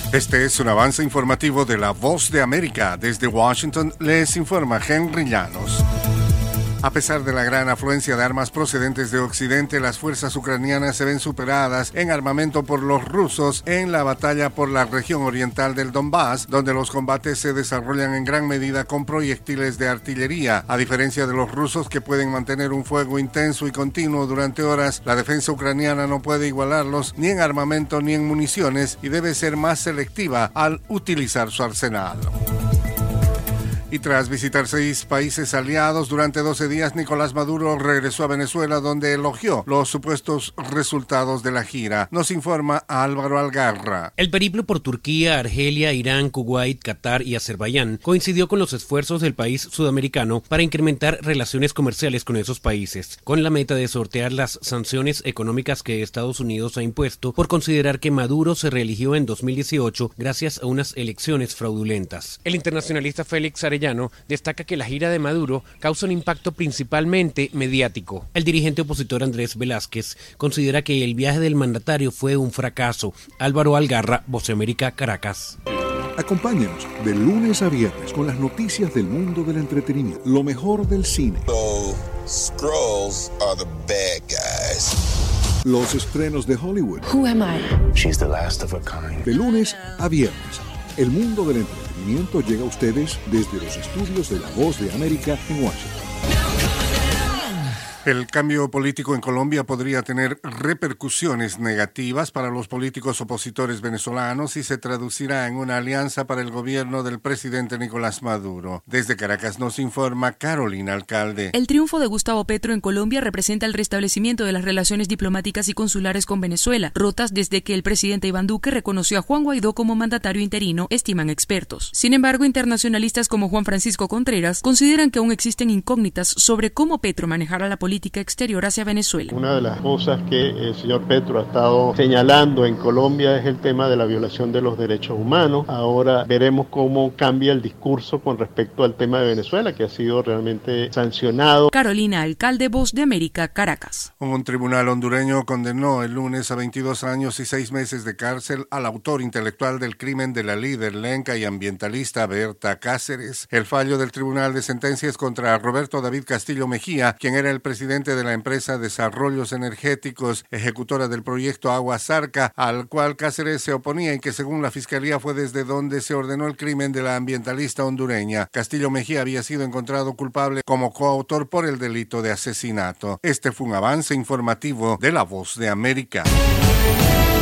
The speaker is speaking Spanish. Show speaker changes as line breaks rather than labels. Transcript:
Este es un avance informativo de La Voz de América. Desde Washington les informa Henry Llanos. A pesar de la gran afluencia de armas procedentes de Occidente, las fuerzas ucranianas se ven superadas en armamento por los rusos en la batalla por la región oriental del Donbass, donde los combates se desarrollan en gran medida con proyectiles de artillería. A diferencia de los rusos, que pueden mantener un fuego intenso y continuo durante horas, la defensa ucraniana no puede igualarlos ni en armamento ni en municiones y debe ser más selectiva al utilizar su arsenal. Y tras visitar 6 países aliados durante 12 días, Nicolás Maduro regresó a Venezuela, donde elogió los supuestos resultados de la gira. Nos informa Álvaro Algarra.
El periplo por Turquía, Argelia, Irán, Kuwait, Qatar y Azerbaiyán coincidió con los esfuerzos del país sudamericano para incrementar relaciones comerciales con esos países, con la meta de sortear las sanciones económicas que Estados Unidos ha impuesto por considerar que Maduro se reeligió en 2018 gracias a unas elecciones fraudulentas. El internacionalista Félix Arellano destaca que la gira de Maduro causa un impacto principalmente mediático. El dirigente opositor Andrés Velázquez considera que el viaje del mandatario fue un fracaso. Álvaro Algarra, Voz de América, Caracas.
Acompáñanos de lunes a viernes con las noticias del mundo del entretenimiento, lo mejor del cine.
Skrulls are the bad guys.
Los estrenos de Hollywood.
Who am I?
She's the last of her kind.
De lunes a viernes, el mundo del entretenimiento llega a ustedes desde los estudios de La Voz de América en Washington.
El cambio político en Colombia podría tener repercusiones negativas para los políticos opositores venezolanos y se traducirá en una alianza para el gobierno del presidente Nicolás Maduro. Desde Caracas nos informa Carolina Alcalde.
El triunfo de Gustavo Petro en Colombia representa el restablecimiento de las relaciones diplomáticas y consulares con Venezuela, rotas desde que el presidente Iván Duque reconoció a Juan Guaidó como mandatario interino, estiman expertos. Sin embargo, internacionalistas como Juan Francisco Contreras consideran que aún existen incógnitas sobre cómo Petro manejará la política exterior hacia Venezuela.
Una de las cosas que el señor Petro ha estado señalando en Colombia es el tema de la violación de los derechos humanos. Ahora veremos cómo cambia el discurso con respecto al tema de Venezuela, que ha sido realmente sancionado.
Carolina Alcalde, Voz de América, Caracas.
Un tribunal hondureño condenó el lunes a 22 años y 6 meses de cárcel al autor intelectual del crimen de la líder lenca y ambientalista Berta Cáceres. El fallo del tribunal de sentencias contra Roberto David Castillo Mejía, quien era el presidente de la empresa Desarrollos Energéticos, ejecutora del proyecto Agua Zarca, al cual Cáceres se oponía y que según la fiscalía fue desde donde se ordenó el crimen de la ambientalista hondureña. Castillo Mejía había sido encontrado culpable como coautor por el delito de asesinato. Este fue un avance informativo de La Voz de América.